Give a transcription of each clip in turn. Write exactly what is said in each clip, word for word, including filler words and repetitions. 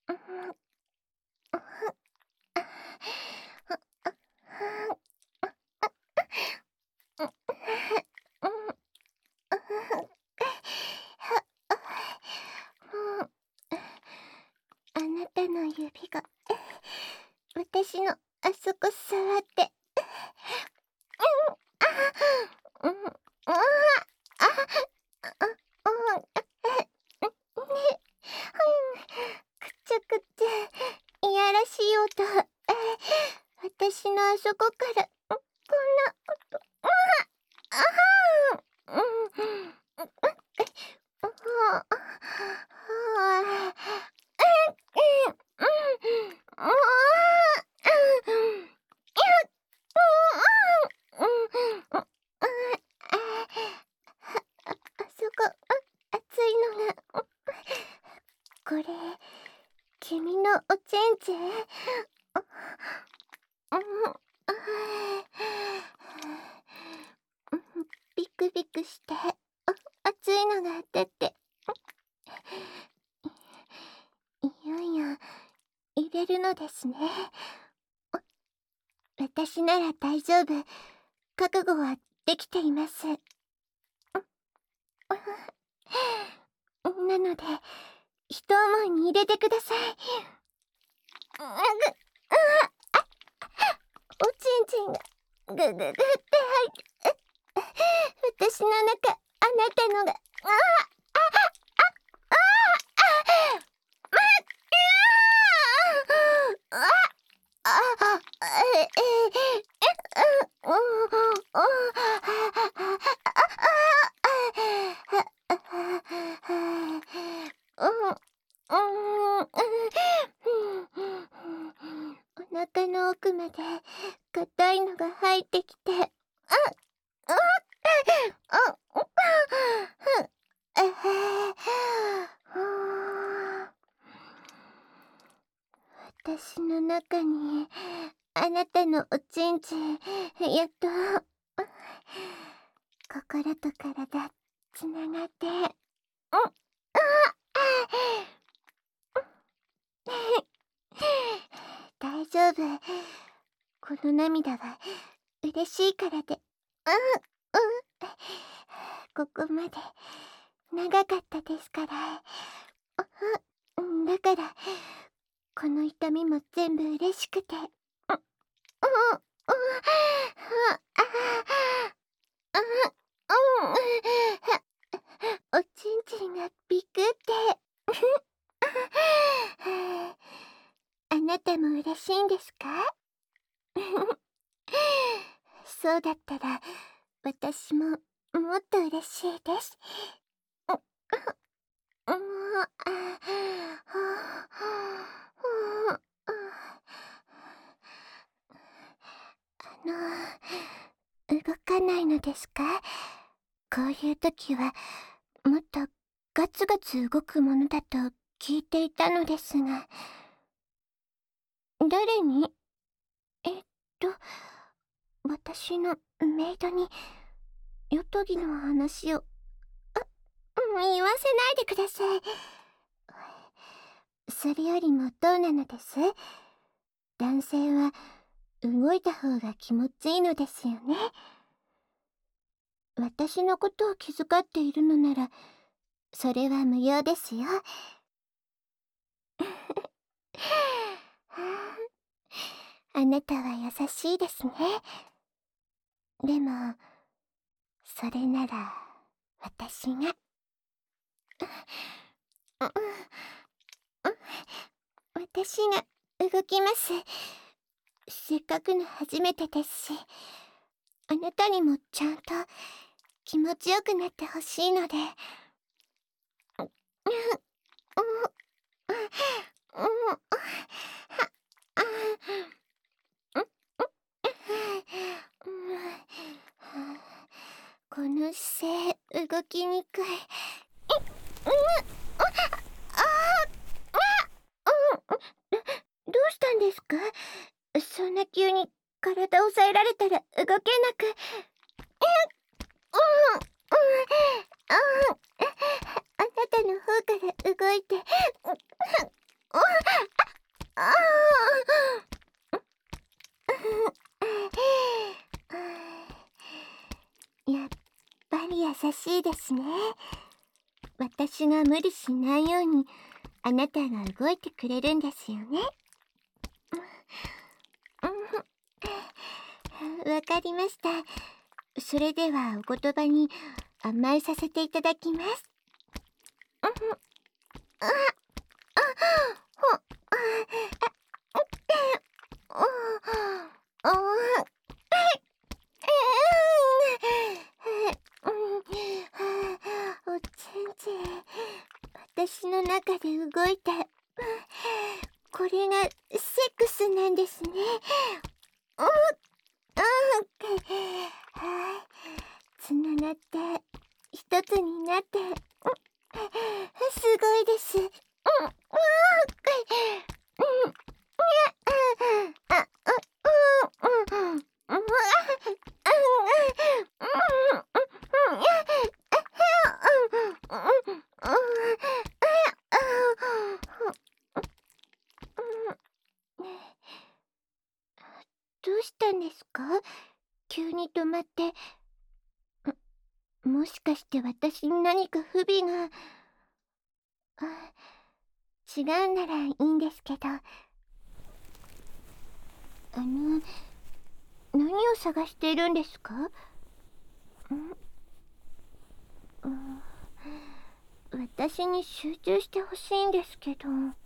あなたの指が私のあそこ触って、うん、うん、ああ、あ、あ、うん、くちゃくちゃいやらしい音、私のあそこからこんな音、ああ、うん、これ、君のおちんちん？ビクビクして熱いのが出て、いよいよ入れるのですね。私なら大丈夫。覚悟はできています。なので、一思いに入れてください。おちんちんがぐぐぐって入って、私の中、あなたのが、ああ、ああ、ああ、待って、ああ、ああ、え、え、え、うん、うん、お腹の奥まで硬いのが入ってきて、あ、あ、あ、私の中にあなたのおちんちん、やっと心と体つながって、うん、あ、大丈夫。この涙は嬉しいからで、うん、うん、ここまで長かったですから、うん、だからこの痛みも全部嬉しくて、うん、うん、うん、ああ、うん、おちんちんがビクって。あなたも嬉しいんですか？そうだったら私ももっと嬉しいです。うん、あ、あの、動かないのですか？こういう時はもっとガツガツ動くものだと聞いていたのですが。誰に？えっと、私のメイドにヨトギの話を、あ、言わせないでください。それよりもどうなのです？男性は動いた方が気持ちいいのですよね。私のことを気遣っているのなら、それは無用ですよ。あなたは優しいですね。でも、それなら私が。私が動きます。せっかくの初めてですし、あなたにもちゃんと気持ちよくなってほしいので。この姿勢動きにくい。どうしたんですか？そんな急に体を押さえられたら動けなく。あなたの方から動いて。 しいですね。私が無理しないようにあなたが動いてくれるんですよね。わかりました。それではお言葉に甘えさせていただきます。おちんちん、私の中で動いた。これがセックスなんですね。はい、つながって一つになって、すごいです。どうしたんですか？急に止まって。もしかして私に何か不備が。あ、違うならいいんですけど。あの、何を探しているんですか？ん、うん、私に集中してほしいんですけど。ん、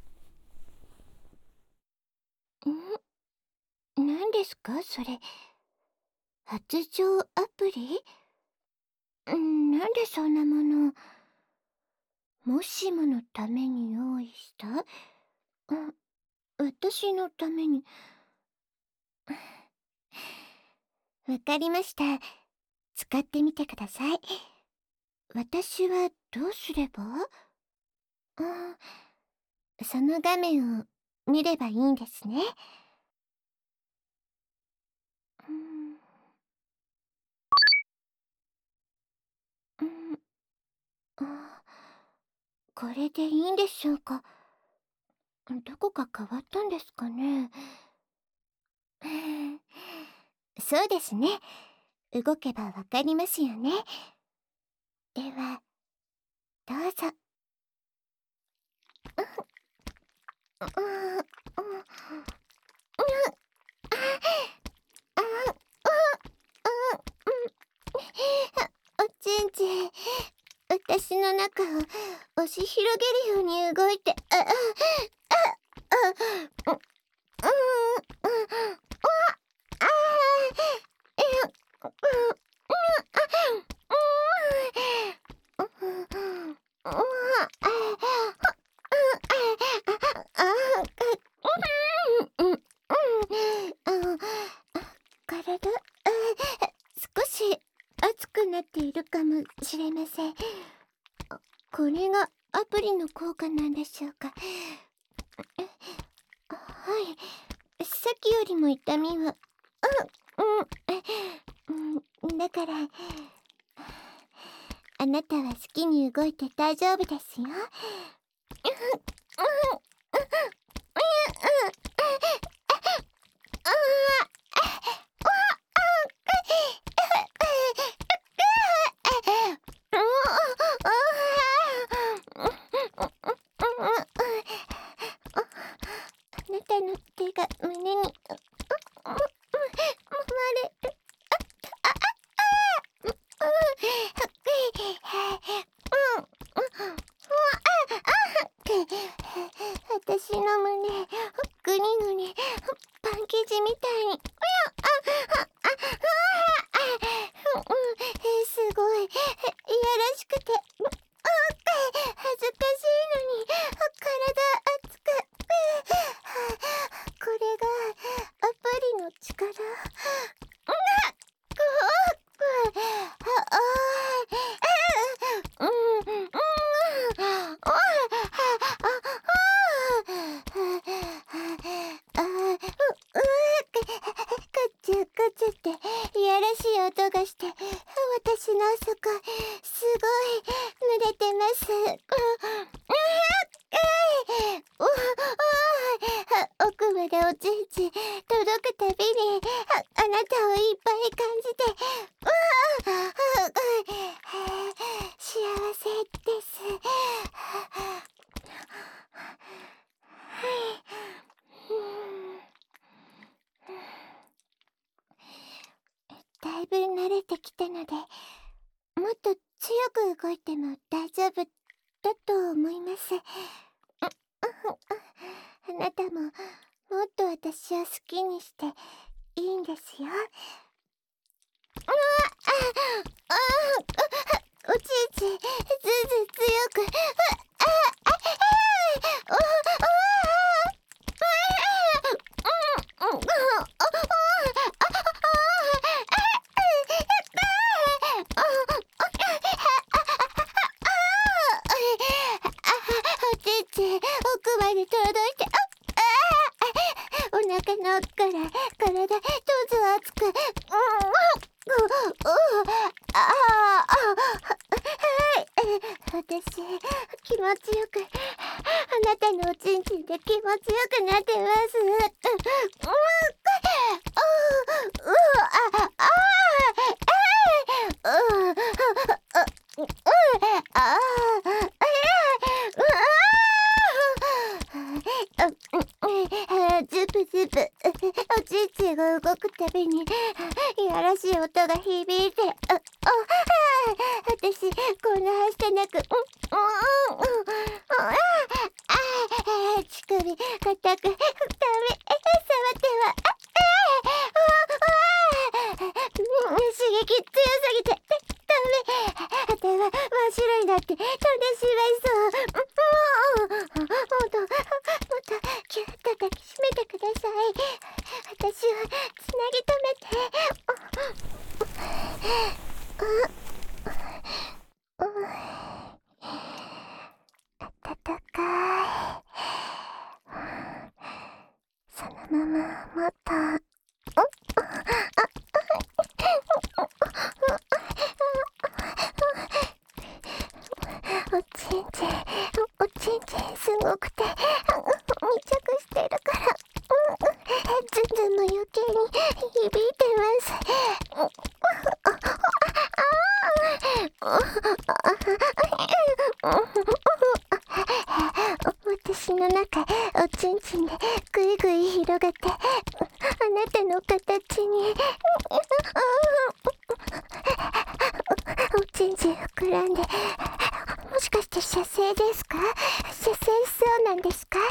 何ですかそれ。発情アプリ？ん、なんでそんなもの。もしものために用意した？うん、私のために。わかりました。使ってみてください。私はどうすれば？あ、その画面を見ればいいんですね。うん、うん、あ、これでいいんでしょうか。どこか変わったんですかね。そうですね。動けばわかりますよね。では、どうぞ。おちんちん、私の中を押し広げるように動いて、あ、あ、あ、あ、うん、うん、あ、え、うん、体、少し熱くなっているかもしれません。これがアプリの効果なんでしょうか。はい、さっきよりも痛みは、うん、うん、だから、あなたは好きに動いて大丈夫ですよ。あなたの手が胸に回れる。私の胸グニグニパン生地みたいに。すごいいやらしくて恥ずかしいのに体熱く。これがアプリの力。っていやらしい音がして、私のそこすごい濡れてます。奥までおちんち届くたびに あ, あなたをいっぱい感じて、 く動いても大丈夫だと思います。あなたももっと私を好きにしていいんですよ。ああおちんちんずず強くああああおちんちん奥まで届いて、お腹の奥から体どうぞ熱く、ああ私気持ちよくあなたのおちんちんで気持ちよくなってます。ズブズブおちんちんが動くたびにいやらしい音が響いて、ああ私こんなはしてなく、うんうんうんああ乳首固くダメ触っては刺激強すぎてダメ、手は真っ白になって飛んでしまいそう。もっともっとキュッと抱きしめてください。私をつなぎ止めて。暖かい。そのままもっとおちんちんおちんちんすごくて密着してるから、ズンズンも余計に響いてます。私の中おちんちんでぐいぐい広がってあなたの形におちんちん膨らんで、もしかして射精ですか？射精しそうなんですか？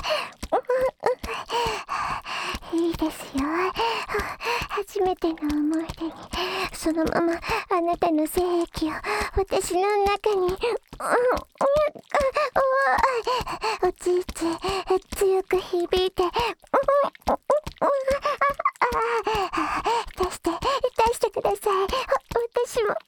いいですよ。初めての思い出にそのままあなたの精液を私の中におちんちん強く響いて出して出してください。私も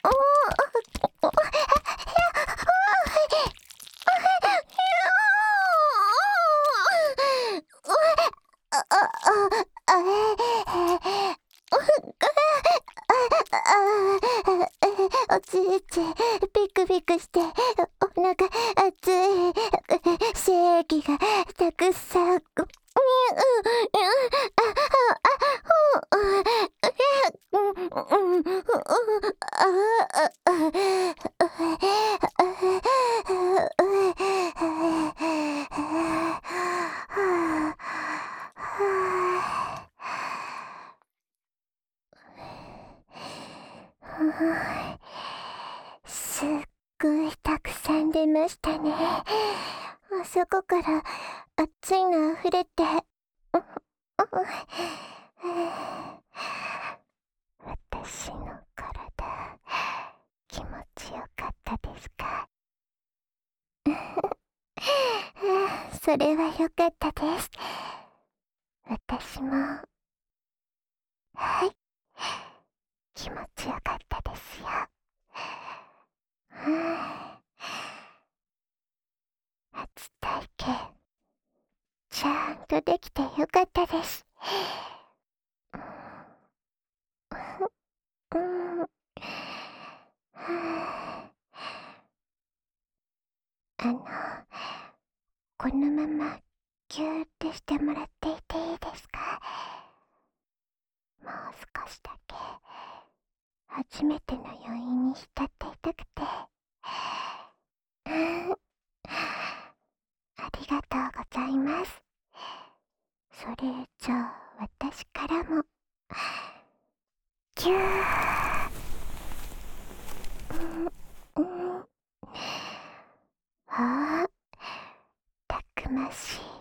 おちんちんピクピクしてお腹熱い精液がたくさんすっごいたくさん出ましたね。あそこから熱いの溢れて私の体気持ちよかったですか？それはよかったです。私もはい気持ちよかったですよ。初体験ちゃんとできてよかったです。あのこのままギューってしてもらっていていいですか？もう少しだけ初めての余韻に浸っていたくてありがとうございます。それじゃあ私からもギュー、うんうんましい。